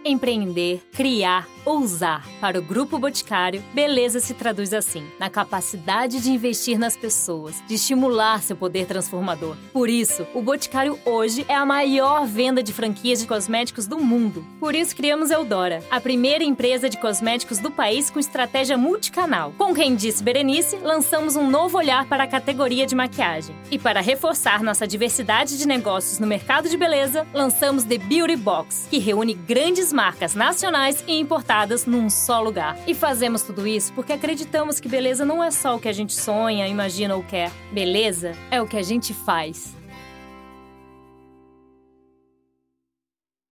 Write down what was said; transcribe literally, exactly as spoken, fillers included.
Empreender, criar, ousar. Para o Grupo Boticário, beleza se traduz assim, na capacidade de investir nas pessoas, de estimular seu poder transformador. Por isso, o Boticário hoje é a maior venda de franquias de cosméticos do mundo. Por isso criamos Eudora, a primeira empresa de cosméticos do país com estratégia multicanal. Com Quem Disse Berenice, lançamos um novo olhar para a categoria de maquiagem. E para reforçar nossa diversidade de negócios no mercado de beleza, lançamos The Beauty Box, que reúne grandes marcas nacionais e importadas num só lugar. E fazemos tudo isso porque acreditamos que beleza não é só o que a gente sonha, imagina ou quer. Beleza é o que a gente faz.